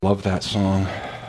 Love that song.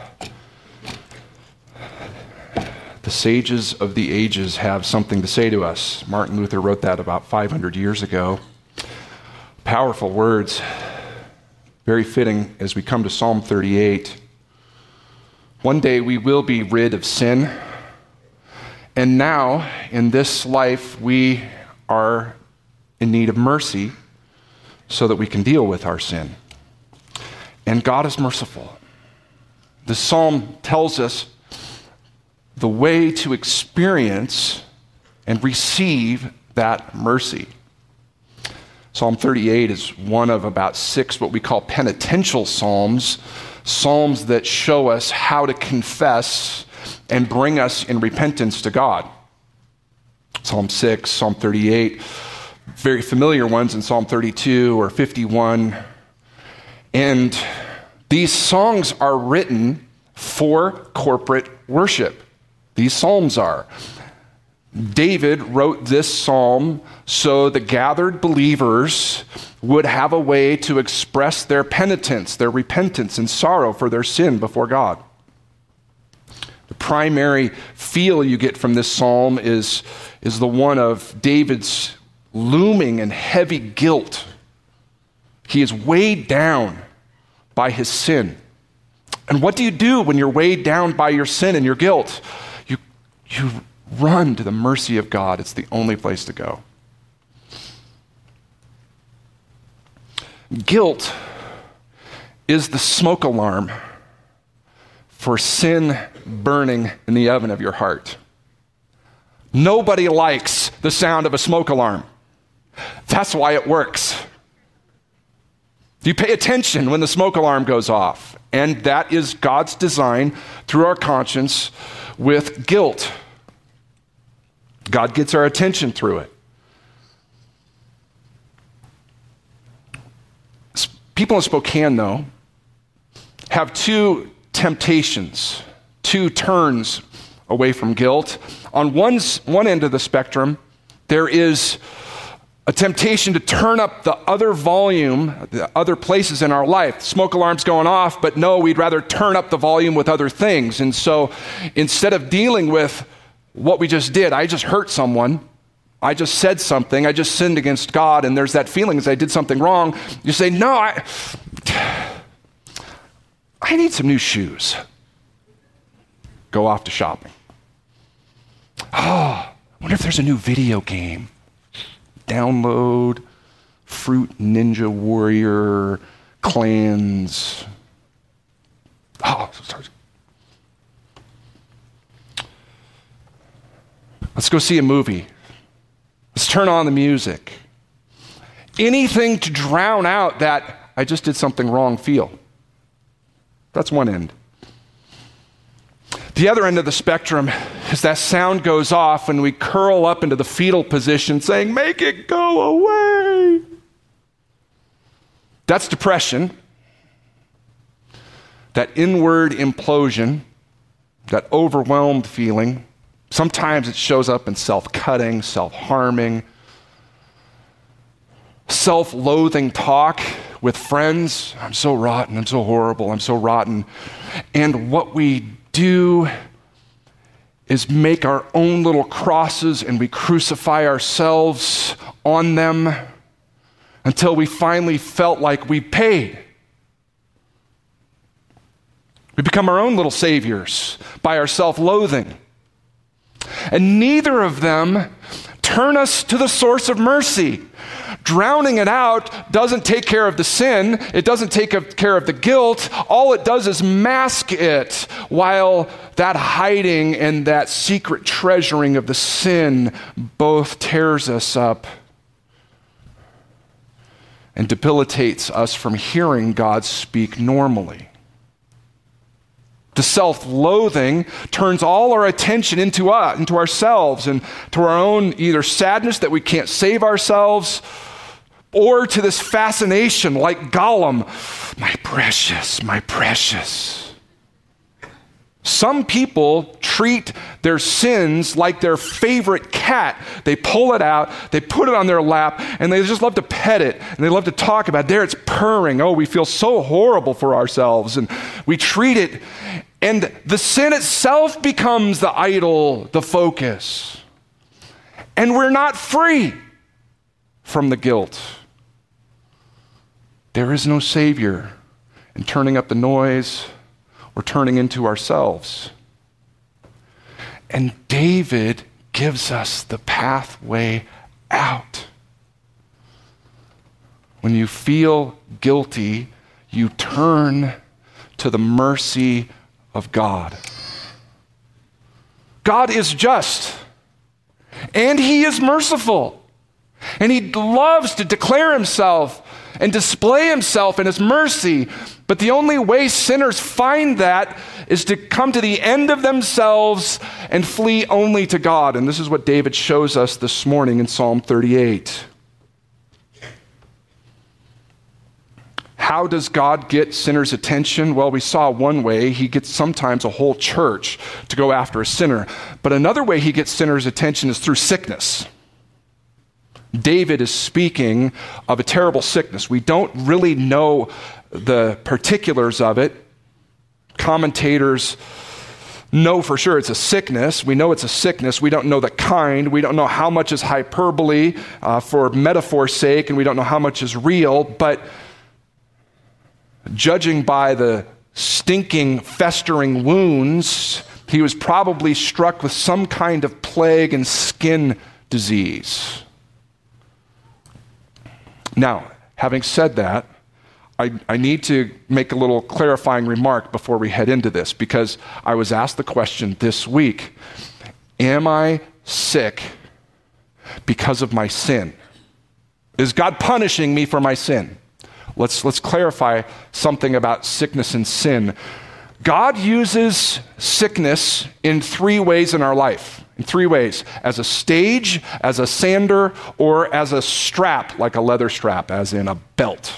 The sages of the ages have something to say to us. Martin Luther wrote that about 500 years ago. Powerful words, very fitting as we come to Psalm 38. One day we will be rid of sin, and now in this life we are in need of mercy so that we can deal with our sin. And God is merciful. The psalm tells us the way to experience and receive that mercy. Psalm 38 is one of about 6 what we call penitential psalms, psalms that show us how to confess and bring us in repentance to God. Psalm 6, Psalm 38, very familiar ones in Psalm 32 or 51. And these songs are written for corporate worship. These psalms are. David wrote this psalm so the gathered believers would have a way to express their penitence, their repentance and sorrow for their sin before God. The primary feel you get from this psalm is the one of David's looming and heavy guilt. He is weighed down by his sin. And what do you do when you're weighed down by your sin and your guilt? You run to the mercy of God. It's the only place to go. Guilt is the smoke alarm for sin burning in the oven of your heart. Nobody likes the sound of a smoke alarm. That's why it works. You pay attention when the smoke alarm goes off, and that is God's design through our conscience with guilt. God gets our attention through it. People in Spokane, though, have two temptations, two turns away from guilt. On one end of the spectrum, there is a temptation to turn up the other volume, the other places in our life. Smoke alarm's going off, but no, we'd rather turn up the volume with other things. And so instead of dealing with what we just did, I just hurt someone, I just said something, I just sinned against God, and there's that feeling as I did something wrong, you say, no, I need some new shoes. Go off to shopping. Oh, I wonder if there's a new video game. Download Fruit Ninja Warrior Clans. Oh, sorry. Let's go see a movie. Let's turn on the music. Anything to drown out that I just did something wrong feel. That's one end. The other end of the spectrum is that sound goes off and we curl up into the fetal position saying, make it go away. That's depression. That inward implosion, that overwhelmed feeling. Sometimes it shows up in self-cutting, self-harming, self-loathing talk with friends. I'm so rotten, I'm so horrible, I'm so rotten. And what we do is make our own little crosses and we crucify ourselves on them until we finally felt like we paid. We become our own little saviors by our self-loathing. And neither of them turn us to the source of mercy. Drowning it out doesn't take care of the sin. It doesn't take care of the guilt. All it does is mask it, while that hiding and that secret treasuring of the sin both tears us up and debilitates us from hearing God speak normally. The self-loathing turns all our attention into ourselves and to our own either sadness that we can't save ourselves, or to this fascination like Gollum, my precious, my precious. Some people treat their sins like their favorite cat. They pull it out, they put it on their lap, and they just love to pet it, and they love to talk about it. There it's purring. Oh, we feel so horrible for ourselves, and we treat it. And the sin itself becomes the idol, the focus. And we're not free from the guilt. There is no Savior in turning up the noise or turning into ourselves. And David gives us the pathway out. When you feel guilty, you turn to the mercy of God. God is just, and He is merciful, and He loves to declare Himself and display Himself in His mercy. But the only way sinners find that is to come to the end of themselves and flee only to God. And this is what David shows us this morning in Psalm 38. How does God get sinners' attention? Well, we saw one way. He gets sometimes a whole church to go after a sinner. But another way He gets sinners' attention is through sickness. David is speaking of a terrible sickness. We don't really know the particulars of it. Commentators know for sure it's a sickness. We know it's a sickness. We don't know the kind. We don't know how much is hyperbole for metaphor's sake, and we don't know how much is real. But judging by the stinking, festering wounds, he was probably struck with some kind of plague and skin disease. Now, having said that, I need to make a little clarifying remark before we head into this, because I was asked the question this week, am I sick because of my sin? Is God punishing me for my sin? Let's clarify something about sickness and sin. God uses sickness in three ways in our life. In three ways: as a stage, as a sander, or as a strap, like a leather strap, as in a belt.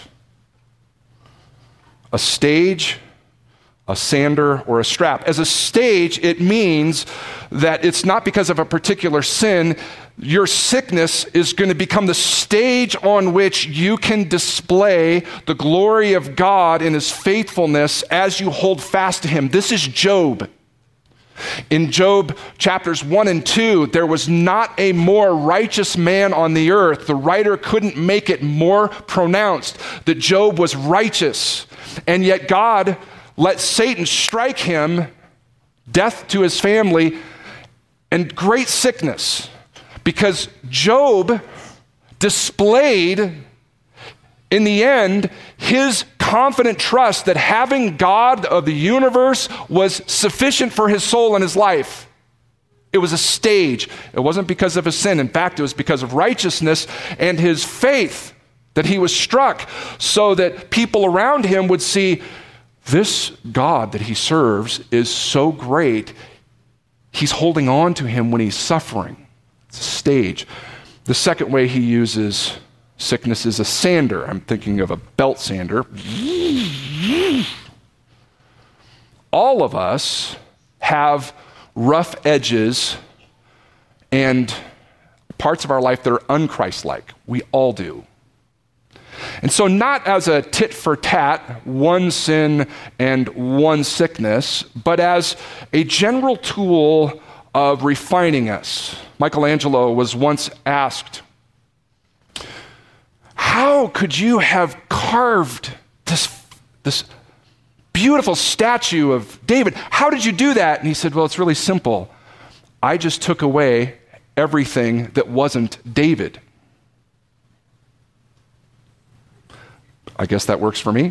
A stage, a sander, or a strap. As a stage, it means that it's not because of a particular sin. Your sickness is going to become the stage on which you can display the glory of God in His faithfulness as you hold fast to Him. This is Job. In Job chapters 1 and 2, there was not a more righteous man on the earth. The writer couldn't make it more pronounced that Job was righteous. And yet God let Satan strike him, death to his family, and great sickness. Because Job displayed, in the end, his confident trust that having God of the universe was sufficient for his soul and his life. It was a stage. It wasn't because of his sin. In fact, it was because of righteousness and his faith that he was struck, so that people around him would see, this God that he serves is so great, He's holding on to him when he's suffering. It's a stage. The second way he uses sickness is a sander. I'm thinking of a belt sander. All of us have rough edges and parts of our life that are un-Christ-like. We all do. And so not as a tit for tat, one sin and one sickness, but as a general tool of refining us. Michelangelo was once asked, how could you have carved this beautiful statue of David? How did you do that? And he said, well, it's really simple. I just took away everything that wasn't David. I guess that works for me.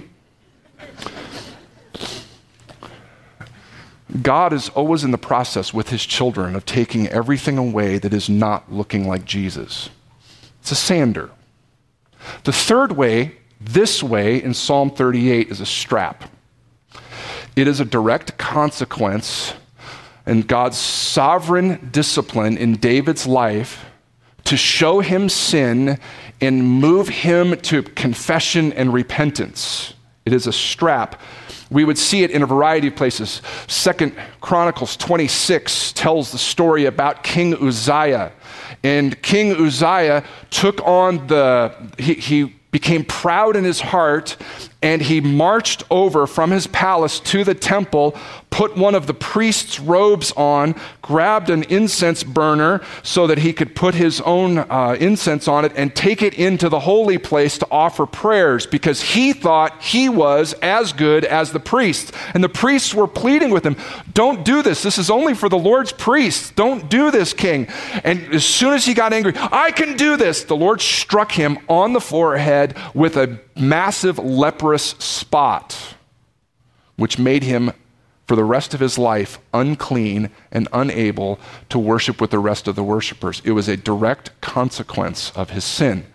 God is always in the process with His children of taking everything away that is not looking like Jesus. It's a sander. The third way, this way in Psalm 38, is a strap. It is a direct consequence in God's sovereign discipline in David's life to show him sin and move him to confession and repentance. It is a strap. We would see it in a variety of places. 2 Chronicles 26 tells the story about King Uzziah. And King Uzziah took on he became proud in his heart, and he marched over from his palace to the temple, put one of the priest's robes on, grabbed an incense burner so that he could put his own incense on it and take it into the holy place to offer prayers, because he thought he was as good as the priests. And the priests were pleading with him, don't do this. This is only for the Lord's priests. Don't do this, king. And as soon as he got angry, I can do this, the Lord struck him on the forehead with a massive leprous spot, which made him for the rest of his life unclean and unable to worship with the rest of the worshipers. It was a direct consequence of his sin.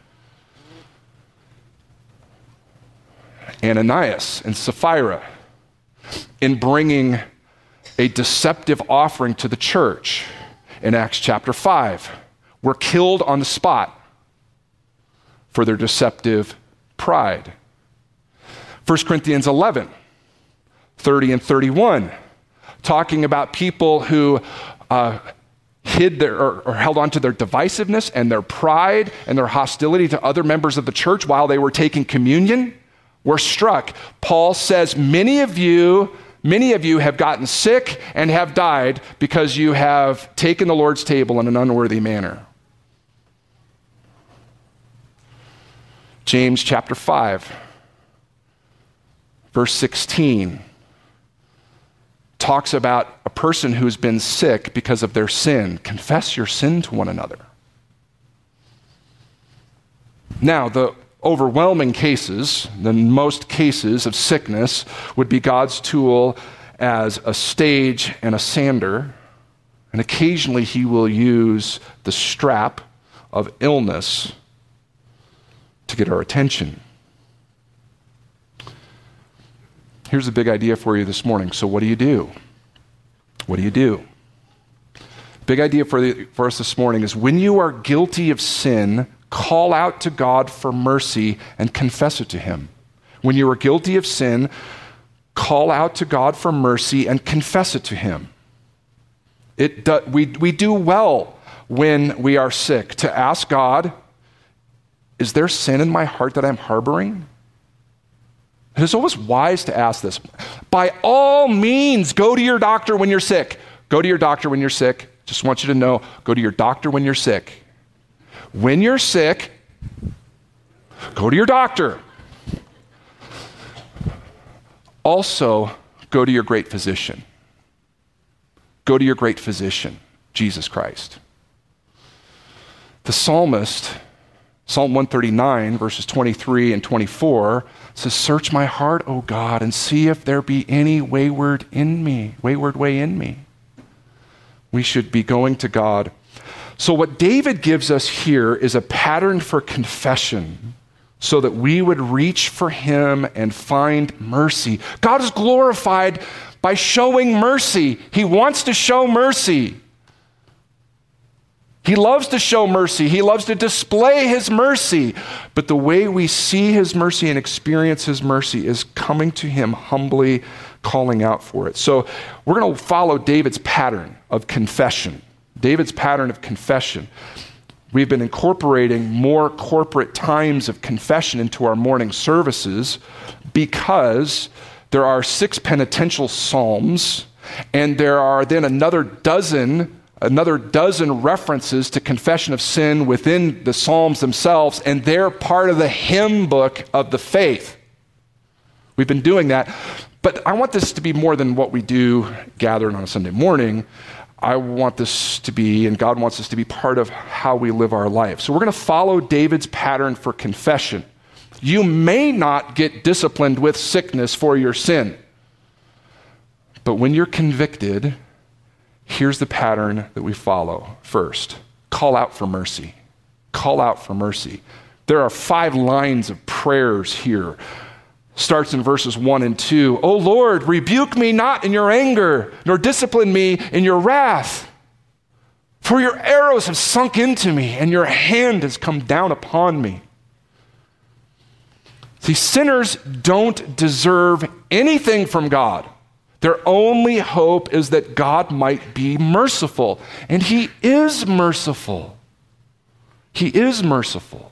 Ananias and Sapphira, in bringing a deceptive offering to the church in Acts chapter 5, were killed on the spot for their deceptive pride. 1 Corinthians 11, 30 and 31, talking about people who hid or held on to their divisiveness and their pride and their hostility to other members of the church while they were taking communion, were struck. Paul says, many of you have gotten sick and have died because you have taken the Lord's table in an unworthy manner. James chapter 5, verse 16, talks about a person who's been sick because of their sin. Confess your sin to one another. Now, the overwhelming cases, the most cases of sickness, would be God's tool as a stage and a sander, and occasionally he will use the strap of illness to get our attention. Here's a big idea for you this morning. So what do you do? What do you do? Big idea for us this morning is, when you are guilty of sin, call out to God for mercy and confess it to him. When you are guilty of sin, call out to God for mercy and confess it to him. We do well when we are sick to ask God, is there sin in my heart that I'm harboring? It is always wise to ask this. By all means, go to your doctor when you're sick. Go to your doctor when you're sick. Just want you to know, go to your doctor when you're sick. When you're sick, go to your doctor. Also, go to your great physician. Go to your great physician, Jesus Christ. The psalmist, Psalm 139, verses 23 and 24, says, search my heart, O God, and see if there be any wayward way in me. We should be going to God. So what David gives us here is a pattern for confession so that we would reach for him and find mercy. God is glorified by showing mercy. He wants to show mercy. He loves to show mercy. He loves to display his mercy. But the way we see his mercy and experience his mercy is coming to him humbly, calling out for it. So we're going to follow David's pattern of confession. David's pattern of confession. We've been incorporating more corporate times of confession into our morning services because there are 6 penitential psalms, and there are then another dozen references to confession of sin within the Psalms themselves, and they're part of the hymn book of the faith. We've been doing that, but I want this to be more than what we do gathered on a Sunday morning. I want this to be, and God wants this to be, part of how we live our life. So we're going to follow David's pattern for confession. You may not get disciplined with sickness for your sin, but when you're convicted, here's the pattern that we follow. First, call out for mercy. Call out for mercy. There are 5 lines of prayers here. Starts in verses 1 and 2. O Lord, rebuke me not in your anger, nor discipline me in your wrath. For your arrows have sunk into me, and your hand has come down upon me. See, sinners don't deserve anything from God. Their only hope is that God might be merciful. And he is merciful. He is merciful.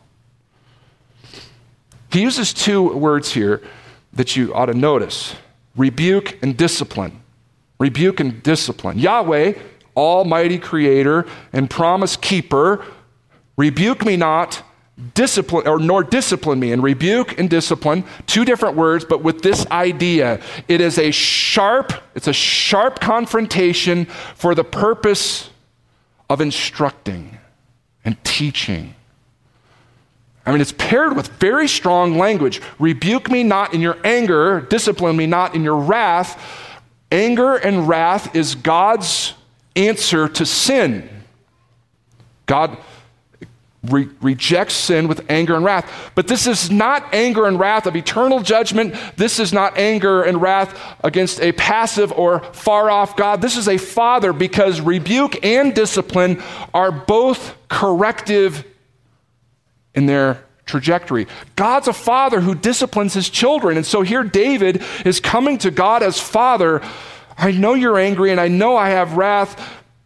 He uses two words here that you ought to notice: rebuke and discipline. Rebuke and discipline. Yahweh, almighty creator and promise keeper, rebuke me not, discipline, or nor discipline me. And rebuke and discipline, two different words, but with this idea. It's a sharp confrontation for the purpose of instructing and teaching. I mean, it's paired with very strong language. Rebuke me not in your anger, discipline me not in your wrath. Anger and wrath is God's answer to sin. God rejects sin with anger and wrath. But this is not anger and wrath of eternal judgment. This is not anger and wrath against a passive or far-off God. This is a father, because rebuke and discipline are both corrective in their trajectory. God's a father who disciplines his children. And so here David is coming to God as Father. I know you're angry and I know I have wrath.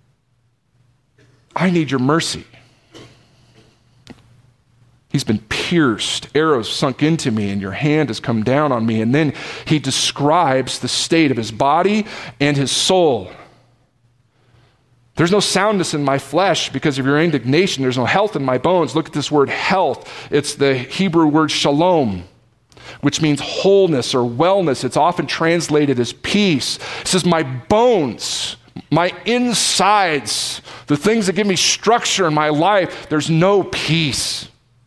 I need your mercy. He's been pierced, arrows sunk into me, and your hand has come down on me. And then he describes the state of his body and his soul. There's no soundness in my flesh because of your indignation. There's no health in my bones. Look at this word health. It's the Hebrew word shalom, which means wholeness or wellness. It's often translated as peace. It says, my bones, my insides, the things that give me structure in my life, there's no peace.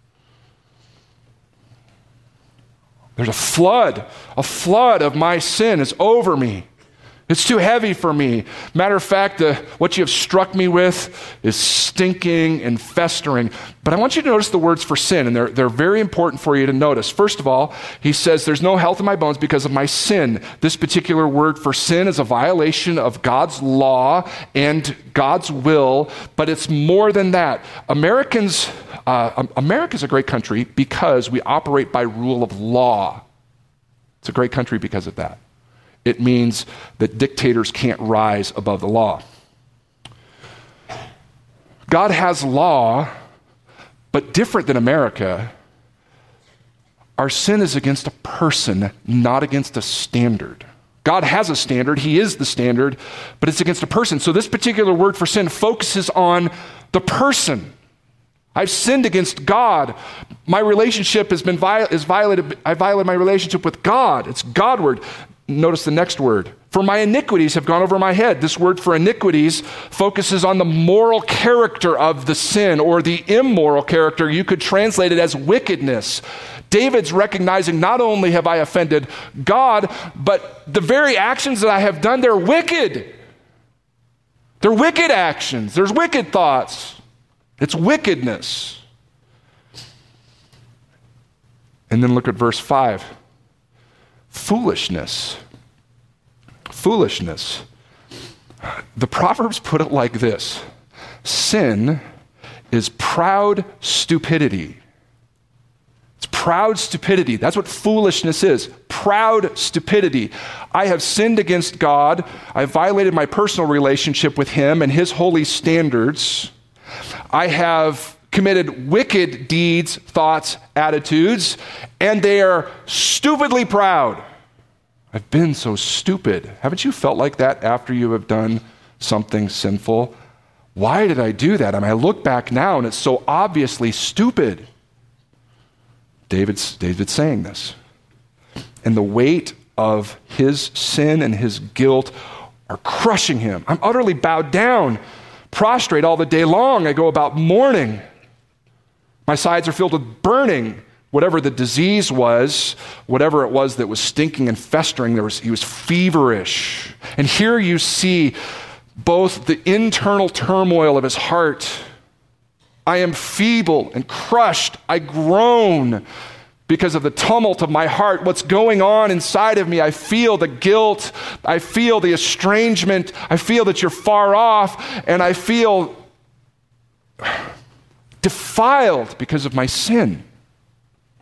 There's a flood of my sin is over me. It's too heavy for me. Matter of fact, what you have struck me with is stinking and festering. But I want you to notice the words for sin, and they're very important for you to notice. First of all, he says, there's no health in my bones because of my sin. This particular word for sin is a violation of God's law and God's will, but it's more than that. America's a great country because we operate by rule of law. It's a great country because of that. It means that dictators can't rise above the law. God has law, but different than America, our sin is against a person, not against a standard. God has a standard, he is the standard, but it's against a person. So this particular word for sin focuses on the person. I've sinned against God. My relationship is violated. I violated my relationship with God. It's Godward. Notice the next word. For my iniquities have gone over my head. This word for iniquities focuses on the moral character of the sin, or the immoral character. You could translate it as wickedness. David's recognizing, not only have I offended God, but the very actions that I have done, they're wicked. They're wicked actions. There's wicked thoughts. It's wickedness. And then look at verse 5. Foolishness. The Proverbs put it like this: sin is proud stupidity. It's proud stupidity. That's what foolishness is. Proud stupidity. I have sinned against God. I've violated my personal relationship with him and his holy standards. I have committed wicked deeds, thoughts, attitudes, and they are stupidly proud. I've been so stupid. Haven't you felt like that after you have done something sinful? Why did I do that? I mean, I look back now and it's so obviously stupid. David's saying this. And the weight of his sin and his guilt are crushing him. I'm utterly bowed down, prostrate all the day long. I go about mourning. My sides are filled with burning. Whatever the disease was, whatever it was that was stinking and festering, he was feverish. And here you see both the internal turmoil of his heart. I am feeble and crushed. I groan because of the tumult of my heart. What's going on inside of me? I feel the guilt. I feel the estrangement. I feel that you're far off, and I feel defiled because of my sin.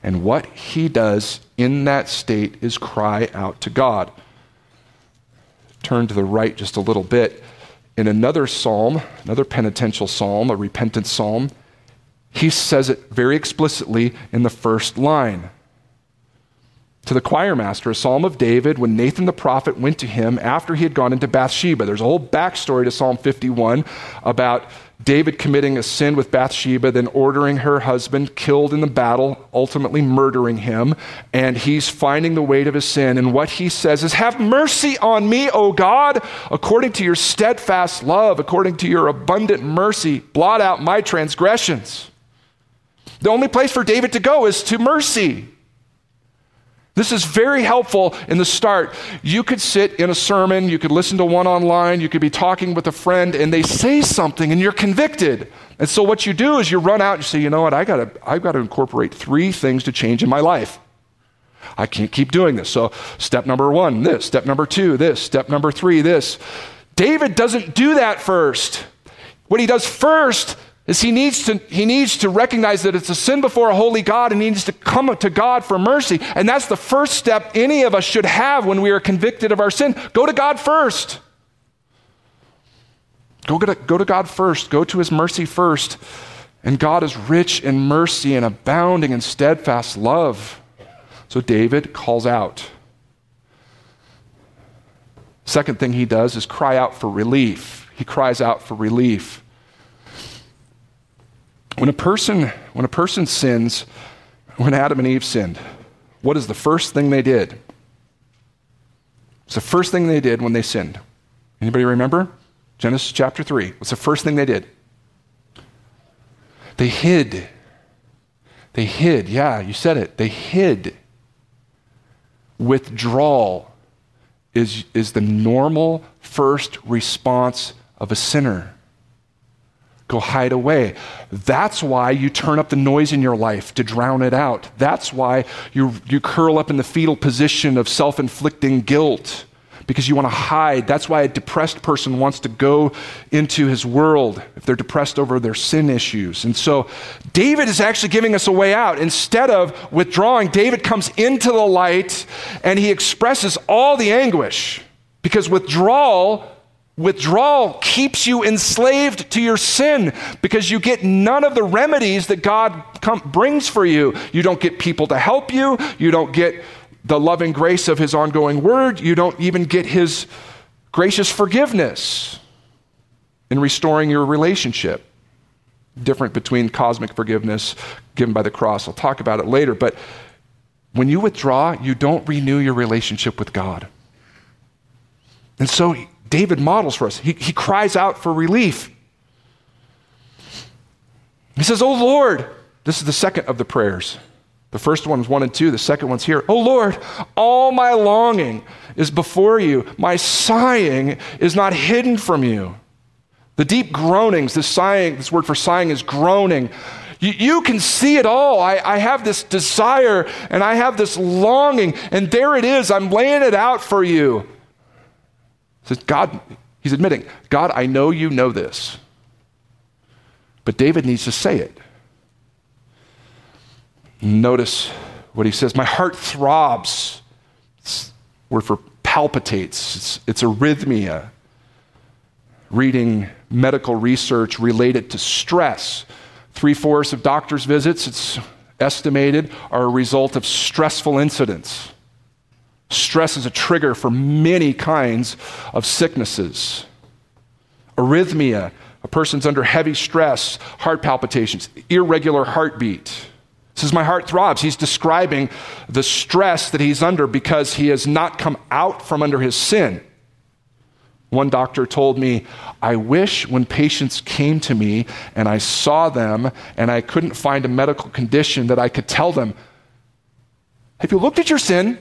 And what he does in that state is cry out to God. Turn to the right just a little bit. In another psalm, another penitential psalm, a repentance psalm, he says it very explicitly in the first line. To the choir master, a psalm of David, when Nathan the prophet went to him after he had gone into Bathsheba. There's a whole backstory to Psalm 51 about David committing a sin with Bathsheba, then ordering her husband killed in the battle, ultimately murdering him, and he's finding the weight of his sin. And what he says is, "Have mercy on me, O God, according to your steadfast love, according to your abundant mercy, blot out my transgressions." The only place for David to go is to mercy. This is very helpful in the start. You could sit in a sermon, you could listen to one online, you could be talking with a friend, and they say something and you're convicted. And so what you do is you run out and you say, you know what, I've got to incorporate 3 things to change in my life. I can't keep doing this. So step number 1, this. Step number 2, this. Step number 3, this. David doesn't do that first. What he does first is he needs to recognize that it's a sin before a holy God, and he needs to come to God for mercy. And that's the first step any of us should have when we are convicted of our sin. Go to God first. Go to God first. Go to his mercy first. And God is rich in mercy and abounding in steadfast love. So David calls out. Second thing he does is cry out for relief. He cries out for relief. When a person sins, when Adam and Eve sinned, what is the first thing they did? It's the first thing they did when they sinned. Anybody remember? Genesis chapter 3. What's the first thing they did? They hid. They hid. Yeah, you said it. They hid. Withdrawal is the normal first response of a sinner. Go hide away. That's why you turn up the noise in your life to drown it out. That's why you curl up in the fetal position of self-inflicting guilt, because you want to hide. That's why a depressed person wants to go into his world if they're depressed over their sin issues. And so David is actually giving us a way out. Instead of withdrawing, David comes into the light and he expresses all the anguish, because withdrawal keeps you enslaved to your sin, because you get none of the remedies that God brings for you. You don't get people to help you. You don't get the loving grace of his ongoing word. You don't even get his gracious forgiveness in restoring your relationship. Different between cosmic forgiveness given by the cross. I'll talk about it later. But when you withdraw, you don't renew your relationship with God. And so David models for us. He cries out for relief. He says, "Oh Lord," this is the second of the prayers. The first one's 1 and 2. The second one's here. "Oh Lord, all my longing is before you. My sighing is not hidden from you." The deep groanings, this word for sighing is groaning. You can see it all. I have this desire and I have this longing, and there it is. I'm laying it out for you. Says God, he's admitting, God, I know you know this. But David needs to say it. Notice what he says. My heart throbs. It's word for palpitates. It's arrhythmia. Reading medical research related to stress. 3/4 of doctor's visits, it's estimated, are a result of stressful incidents. Stress is a trigger for many kinds of sicknesses. Arrhythmia, a person's under heavy stress, heart palpitations, irregular heartbeat. It says, my heart throbs. He's describing the stress that he's under because he has not come out from under his sin. One doctor told me, I wish when patients came to me and I saw them and I couldn't find a medical condition that I could tell them, have you looked at your sin?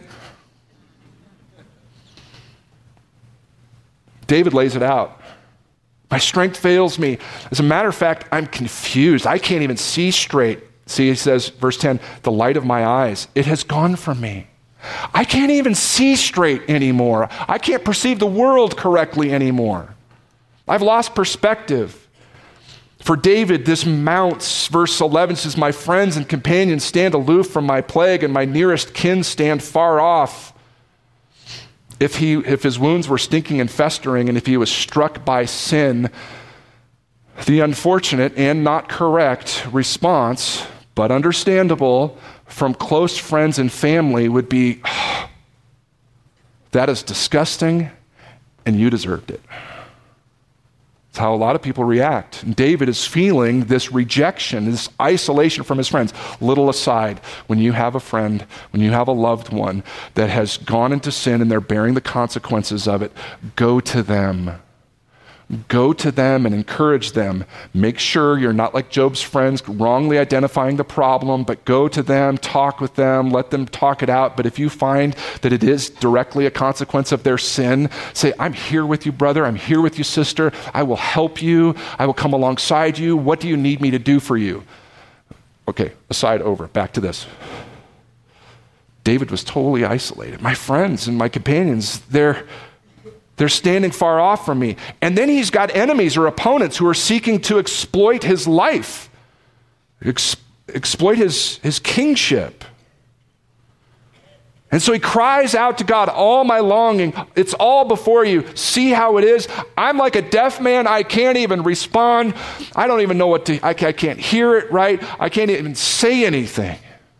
David lays it out. My strength fails me. As a matter of fact, I'm confused. I can't even see straight. See, he says, verse 10, the light of my eyes, it has gone from me. I can't even see straight anymore. I can't perceive the world correctly anymore. I've lost perspective. For David, this mounts. Verse 11 says, my friends and companions stand aloof from my plague, and my nearest kin stand far off. If his wounds were stinking and festering, and if he was struck by sin, the unfortunate and not correct response, but understandable, from close friends and family would be, that is disgusting, and you deserved it. It's how a lot of people react. And David is feeling this rejection, this isolation from his friends. Little aside, when you have a friend, when you have a loved one that has gone into sin and they're bearing the consequences of it, go to them. Go to them and encourage them. Make sure you're not like Job's friends, wrongly identifying the problem, but go to them, talk with them, let them talk it out. But if you find that it is directly a consequence of their sin, say, I'm here with you, brother. I'm here with you, sister. I will help you. I will come alongside you. What do you need me to do for you? Okay, aside over. Back to this. David was totally isolated. My friends and my companions, they're standing far off from me. And then he's got enemies or opponents who are seeking to exploit his life, exploit his kingship. And so he cries out to God, all my longing, it's all before you. See how it is. I'm like a deaf man. I can't even respond. I don't even know what to, I can't hear it right. I can't even say anything.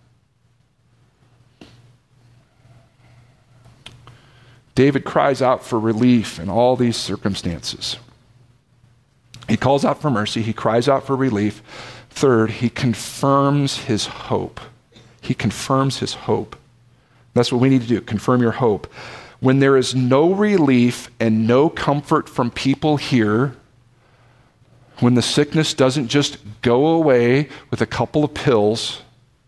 David cries out for relief in all these circumstances. He calls out for mercy. He cries out for relief. Third, he confirms his hope. He confirms his hope. That's what we need to do, confirm your hope. When there is no relief and no comfort from people here, when the sickness doesn't just go away with a couple of pills,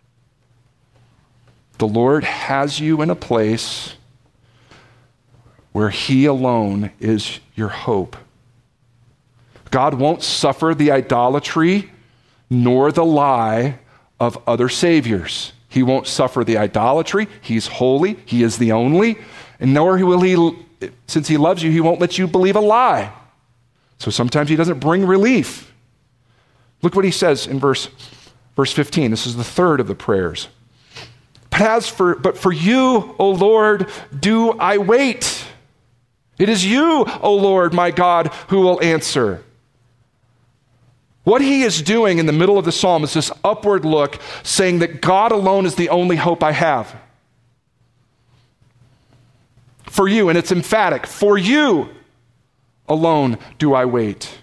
the Lord has you in a place where he alone is your hope. God won't suffer the idolatry nor the lie of other saviors. He won't suffer the idolatry. He's holy. He is the only. And nor will he, since he loves you, he won't let you believe a lie. So sometimes he doesn't bring relief. Look what he says in verse 15. This is the third of the prayers. But for you, O Lord, do I wait. It is you, O Lord, my God, who will answer. What he is doing in the middle of the psalm is this upward look, saying that God alone is the only hope I have. For you, and it's emphatic, for you alone do I wait.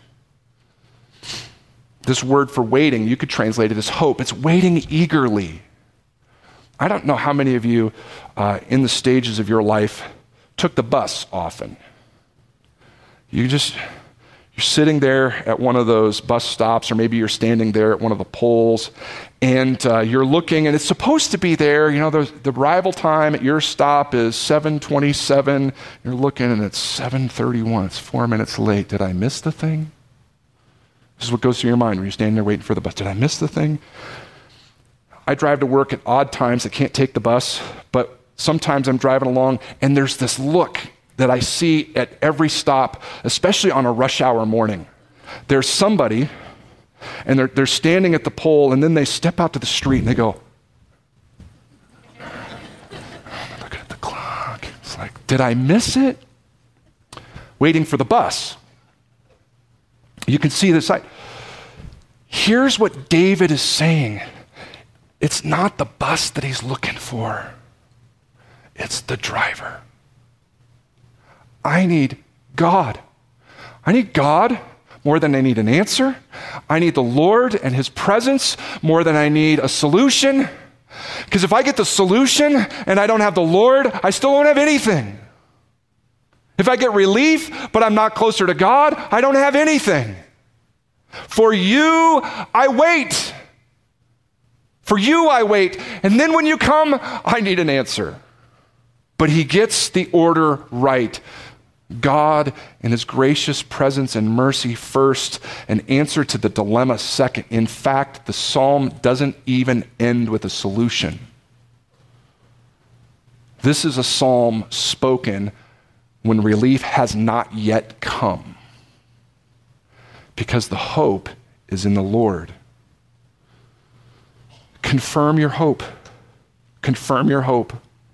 This word for waiting, you could translate it as hope. It's waiting eagerly. I don't know how many of you in the stages of your life took the bus often. You're sitting there at one of those bus stops, or maybe you're standing there at one of the poles, and you're looking, and it's supposed to be there. You know, the arrival time at your stop is 7:27. You're looking, and it's 7:31. It's 4 minutes late. Did I miss the thing? This is what goes through your mind when you're standing there waiting for the bus. Did I miss the thing? I drive to work at odd times. I can't take the bus, but sometimes I'm driving along, and there's this look that I see at every stop, especially on a rush hour morning. There's somebody, and they're standing at the pole, and then they step out to the street, and they go, looking at the clock. It's like, did I miss it? Waiting for the bus. You can see the sight. Here's what David is saying. It's not the bus that he's looking for. It's the driver. I need God. I need God more than I need an answer. I need the Lord and his presence more than I need a solution. Because if I get the solution and I don't have the Lord, I still don't have anything. If I get relief, but I'm not closer to God, I don't have anything. For you, I wait. For you, I wait. And then when you come, I need an answer. But he gets the order right. God in his gracious presence and mercy first, an answer to the dilemma second. In fact, the psalm doesn't even end with a solution. This is a psalm spoken when relief has not yet come, because the hope is in the Lord. Confirm your hope. Confirm your hope.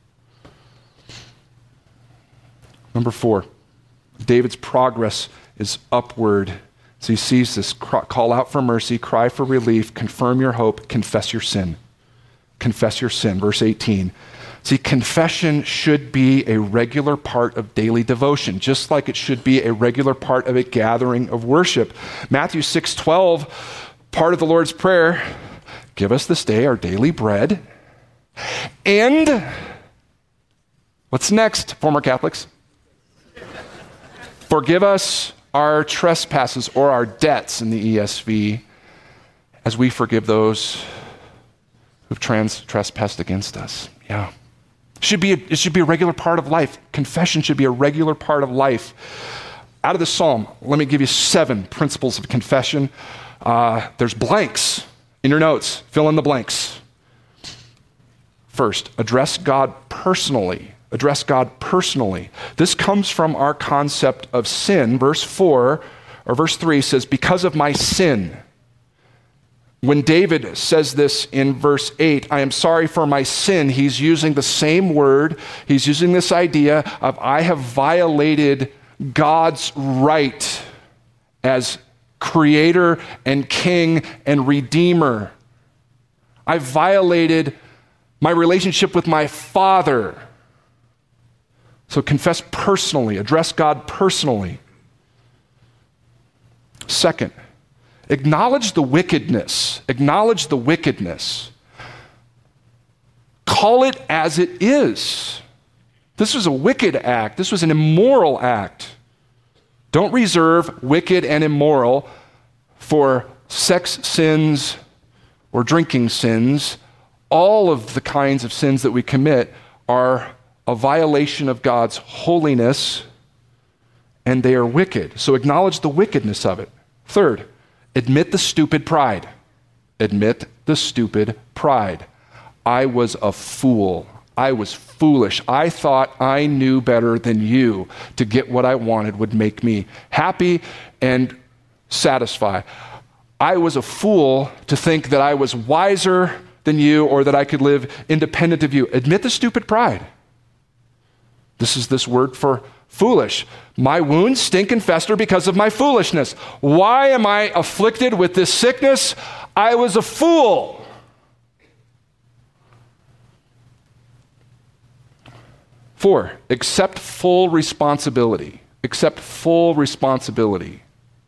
Number 4, David's progress is upward. So he sees this call out for mercy, cry for relief, confirm your hope, confess your sin. Confess your sin. Verse 18. See, confession should be a regular part of daily devotion, just like it should be a regular part of a gathering of worship. Matthew 6:12, part of the Lord's Prayer, give us this day our daily bread. And what's next, former Catholics? Forgive us our trespasses or our debts in the ESV as we forgive those who've trespassed against us. Yeah. It should be a regular part of life. Confession should be a regular part of life. Out of the Psalm, let me give you 7 principles of confession. There's blanks in your notes. Fill in the blanks. First, address God personally. Address God personally. This comes from our concept of sin. Verse 3 says, because of my sin. When David says this in verse 8, I am sorry for my sin, he's using the same word. He's using this idea of I have violated God's right as creator and king and redeemer. I violated my relationship with my Father. So confess personally, address God personally. Second, acknowledge the wickedness. Acknowledge the wickedness. Call it as it is. This was a wicked act. This was an immoral act. Don't reserve wicked and immoral for sex sins or drinking sins. All of the kinds of sins that we commit are a violation of God's holiness, and they are wicked. So acknowledge the wickedness of it. Third, admit the stupid pride. Admit the stupid pride. I was a fool. I was foolish. I thought I knew better than you to get what I wanted would make me happy and satisfied. I was a fool to think that I was wiser than you or that I could live independent of you. Admit the stupid pride. This is this word for foolish. My wounds stink and fester because of my foolishness. Why am I afflicted with this sickness? I was a fool. Four, accept full responsibility. Accept full responsibility.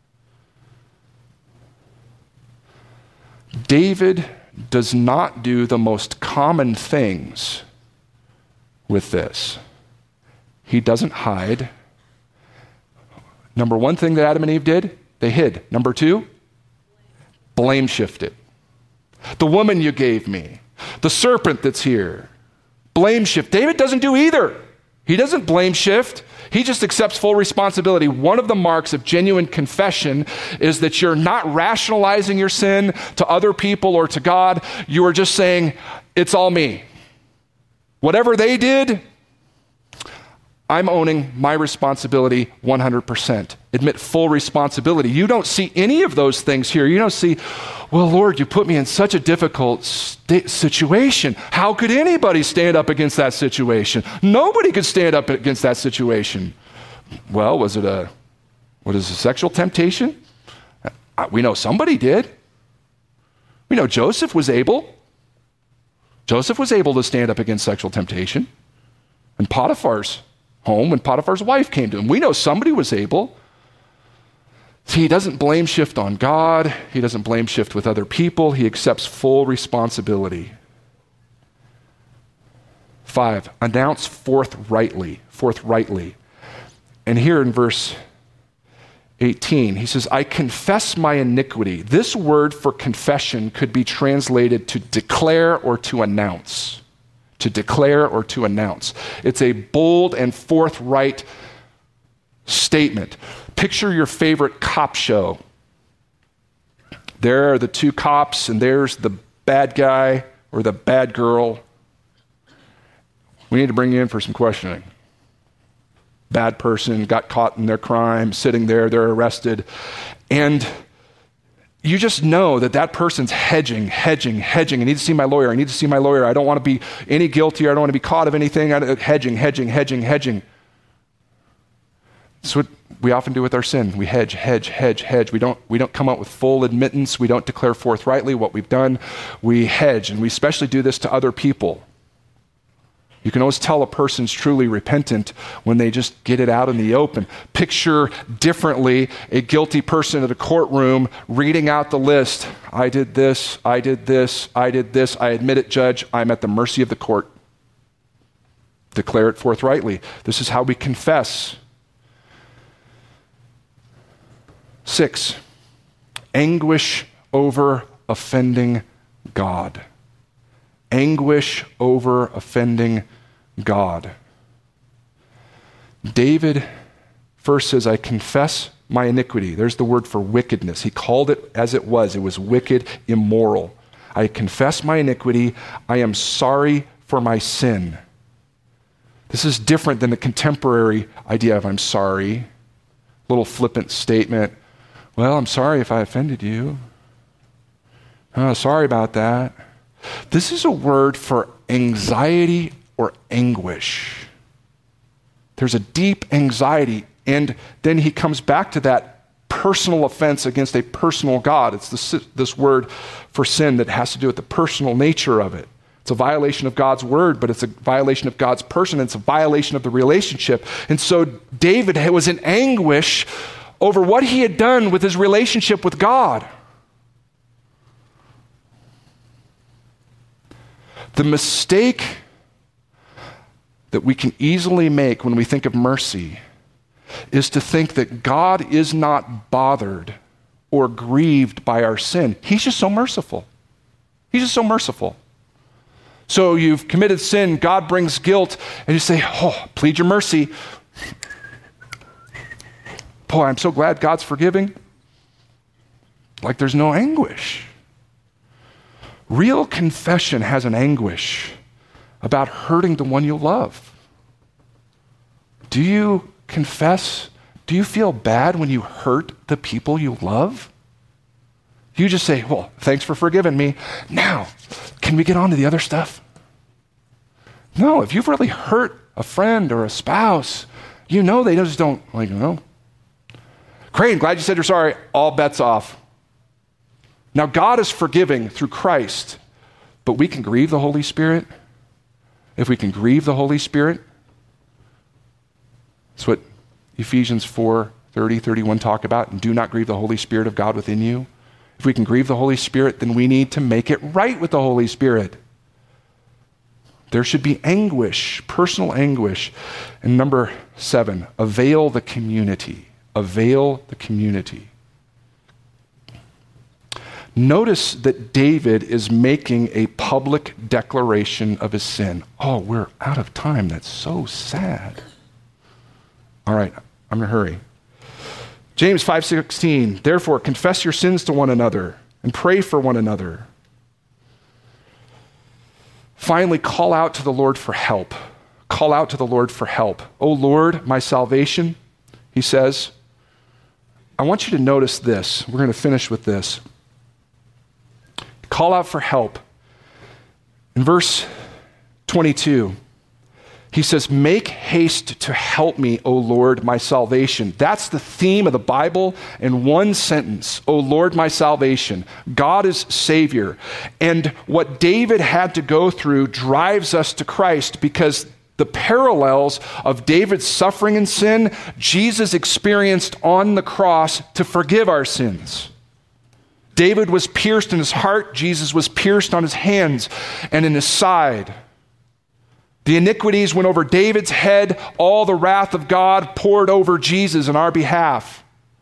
David does not do the most common things with this. He doesn't hide. Number one thing that Adam and Eve did, they hid. Number 2, blame shifted. The woman you gave me, the serpent that's here, blame shift. David doesn't do either. He doesn't blame shift. He just accepts full responsibility. One of the marks of genuine confession is that you're not rationalizing your sin to other people or to God. You are just saying, it's all me. Whatever they did, I'm owning my responsibility 100%. Admit full responsibility. You don't see any of those things here. You don't see, well, Lord, you put me in such a difficult situation. How could anybody stand up against that situation? Nobody could stand up against that situation. Well, was it a sexual temptation? We know somebody did. We know Joseph was able. Joseph was able to stand up against sexual temptation. And Potiphar's home when Potiphar's wife came to him. We know somebody was able. See, he doesn't blame shift on God. He doesn't blame shift with other people. He accepts full responsibility. 5, announce forthrightly. And here in verse 18, he says, I confess my iniquity. This word for confession could be translated to declare or to announce. To declare or to announce. It's a bold and forthright statement. Picture your favorite cop show. There are the 2 cops, and there's the bad guy or the bad girl. We need to bring you in for some questioning. Bad person got caught in their crime, sitting there, they're arrested. And you just know that person's hedging. I need to see my lawyer. I don't want to be any guiltier. I don't want to be caught of anything. Hedging. That's what we often do with our sin. We hedge. We don't come out with full admittance. We don't declare forthrightly what we've done. We hedge, and we especially do this to other people. You can always tell a person's truly repentant when they just get it out in the open. Picture differently a guilty person at a courtroom reading out the list. I did this. I admit it, Judge. I'm at the mercy of the court. Declare it forthrightly. This is how we confess. 6, anguish over offending God. Anguish over offending God. David first says, I confess my iniquity. There's the word for wickedness. He called it as it was. It was wicked, immoral. I confess my iniquity. I am sorry for my sin. This is different than the contemporary idea of I'm sorry. Little flippant statement. Well, I'm sorry if I offended you. Oh, sorry about that. This is a word for anxiety or anguish. There's a deep anxiety, and then he comes back to that personal offense against a personal God. It's this word for sin that has to do with the personal nature of it. It's a violation of God's word, but it's a violation of God's person. It's a violation of the relationship. And so David was in anguish over what he had done with his relationship with God. The mistake that we can easily make when we think of mercy is to think that God is not bothered or grieved by our sin. He's just so merciful. So you've committed sin, God brings guilt, and you say, plead your mercy. Boy, I'm so glad God's forgiving. Like there's no anguish. Real confession has an anguish about hurting the one you love. Do you confess? Do you feel bad when you hurt the people you love? You just say, well, thanks for forgiving me. Now, can we get on to the other stuff? No, if you've really hurt a friend or a spouse, you know they just don't, Great, I'm glad you said you're sorry. All bets off. Now, God is forgiving through Christ, but we can grieve the Holy Spirit. If we can grieve the Holy Spirit, that's what Ephesians 4:30-31 talk about, and do not grieve the Holy Spirit of God within you. If we can grieve the Holy Spirit, then we need to make it right with the Holy Spirit. There should be anguish, personal anguish. And number 7, avail the community. Avail the community. Notice that David is making a public declaration of his sin. Oh, we're out of time. That's so sad. All right, I'm going to hurry. James 5:16, therefore confess your sins to one another and pray for one another. Finally, call out to the Lord for help. Call out to the Lord for help. O Lord, my salvation, he says. I want you to notice this. We're going to finish with this. Call out for help. In verse 22, he says, make haste to help me, O Lord, my salvation. That's the theme of the Bible in one sentence. O Lord, my salvation. God is Savior. And what David had to go through drives us to Christ, because the parallels of David's suffering and sin, Jesus experienced on the cross to forgive our sins. David was pierced in his heart. Jesus was pierced on his hands and in his side. The iniquities went over David's head. All the wrath of God poured over Jesus on our behalf.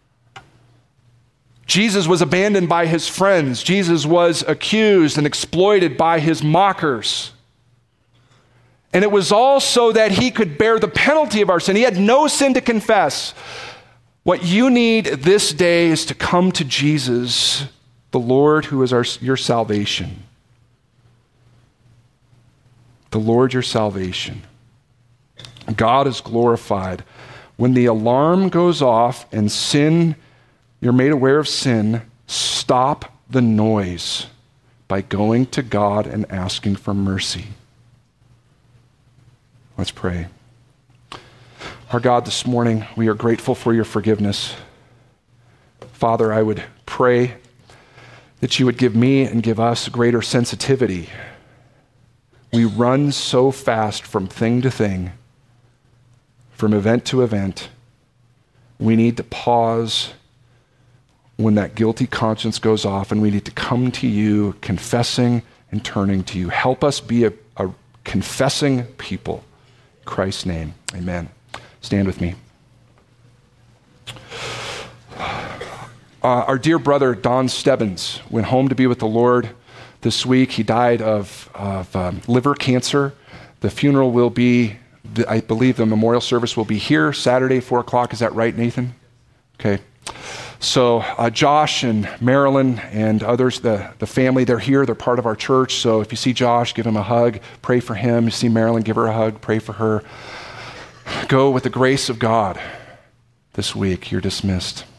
Jesus was abandoned by his friends. Jesus was accused and exploited by his mockers. And it was all so that he could bear the penalty of our sin. He had no sin to confess. What you need this day is to come to Jesus, the Lord who is your salvation. The Lord your salvation. God is glorified. When the alarm goes off and sin, you're made aware of sin, Stop the noise by going to God and asking for mercy. Let's pray. Our God, this morning, we are grateful for your forgiveness. Father, I would pray that you would give me and give us greater sensitivity. We run so fast from thing to thing, from event to event. We need to pause when that guilty conscience goes off, and we need to come to you confessing and turning to you. Help us be a confessing people. In Christ's name, amen. Stand with me. Our dear brother, Don Stebbins, went home to be with the Lord this week. He died of liver cancer. The funeral will be, I believe the memorial service will be here Saturday, 4 o'clock. Is that right, Nathan? Okay. So Josh and Marilyn and others, the family, they're here. They're part of our church. So if you see Josh, give him a hug. Pray for him. You see Marilyn, give her a hug. Pray for her. Go with the grace of God this week. You're dismissed.